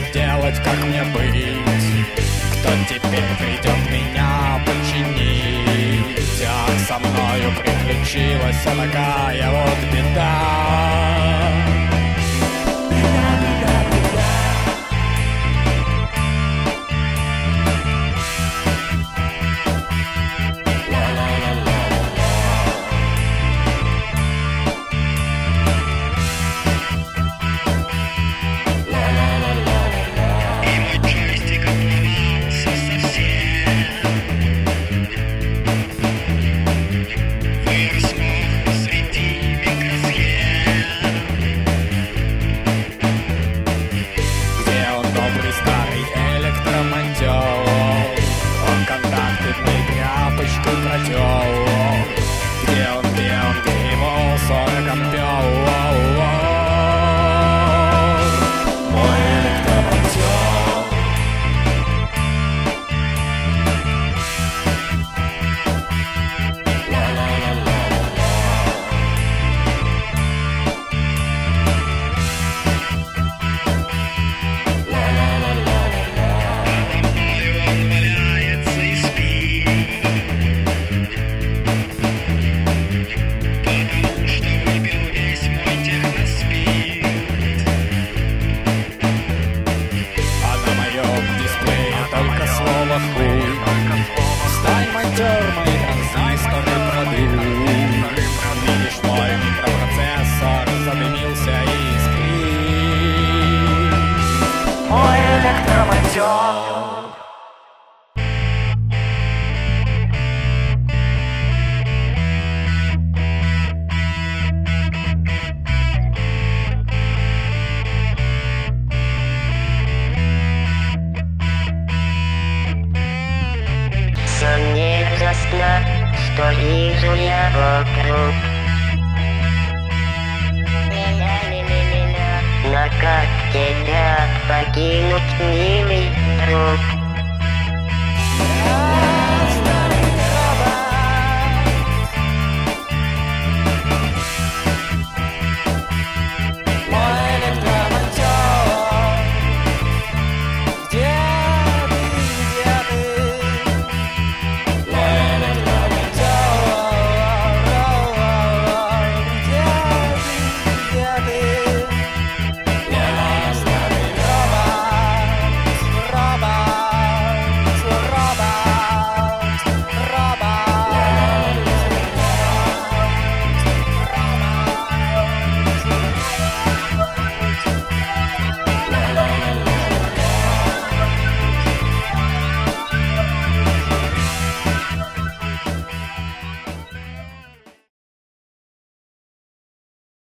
делать, как мне быть? Кто теперь придет меня починить? Ах, со мною приключилась такая вот беда. Стань монтер, мои транзисторы продул. Видишь, мой микропроцессор задымился и искрит. Мой электромонтер. Мне ясно, что вижу я вокруг. Но как тебя покинуть, милый друг?